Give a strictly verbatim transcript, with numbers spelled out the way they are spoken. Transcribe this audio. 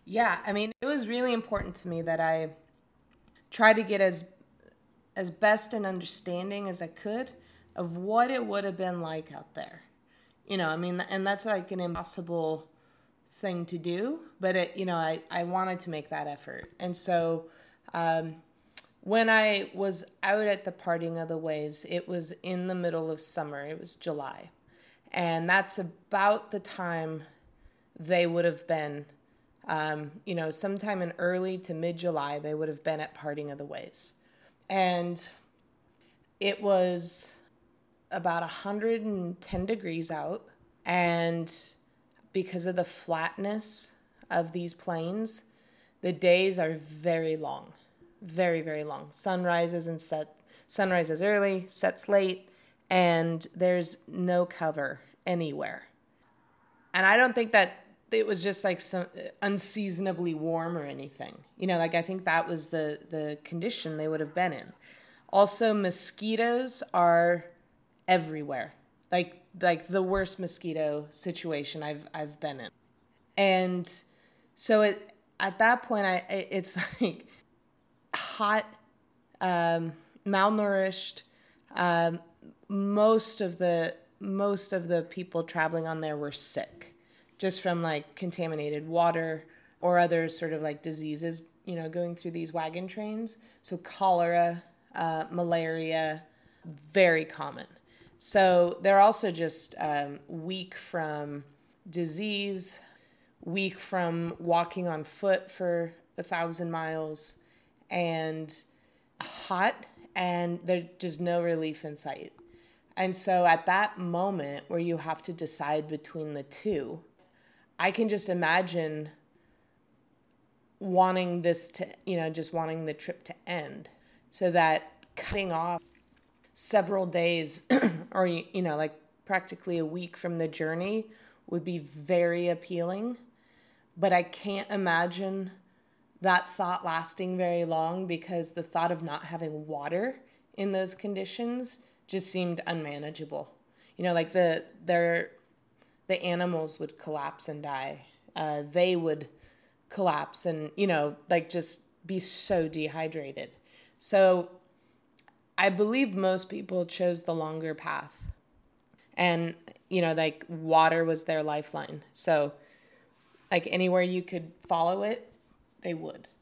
Yeah, I mean, it was really important to me that I try to get as as best an understanding as I could of what it would have been like out there. You know, I mean, and that's like an impossible thing to do, but it, you know, I, I wanted to make that effort. And so um, when I was out at the Parting of the Ways, it was in the middle of summer. It was July. And that's about the time they would have been, um, you know, sometime in early to mid-July, they would have been at Parting of the Ways. And it was about one hundred ten degrees out. And because of the flatness of these plains, the days are very long, very, very long. Sun rises and set, sun rises early, sets late, and there's no cover anywhere. And I don't think that it was just like some unseasonably warm or anything. You know, like I think that was the the condition they would have been in. Also, mosquitoes are everywhere. Like like the worst mosquito situation I've I've been in. And so it at that point I it's like hot, um, malnourished. Um, most of the most of the people traveling on there were sick, just from like contaminated water or other sort of like diseases, you know, going through these wagon trains. So cholera, uh, malaria, very common. So they're also just um, weak from disease, weak from walking on foot for a thousand miles, and hot, and there's just no relief in sight. And so at that moment where you have to decide between the two, I can just imagine wanting this to, you know, just wanting the trip to end, so that cutting off several days or, you know, like practically a week from the journey would be very appealing. But I can't imagine that thought lasting very long, because the thought of not having water in those conditions just seemed unmanageable. You know, like the their the animals would collapse and die. Uh, they would collapse and, you know, like just be so dehydrated. So I believe most people chose the longer path. And, you know, like water was their lifeline. So like anywhere you could follow it, they would.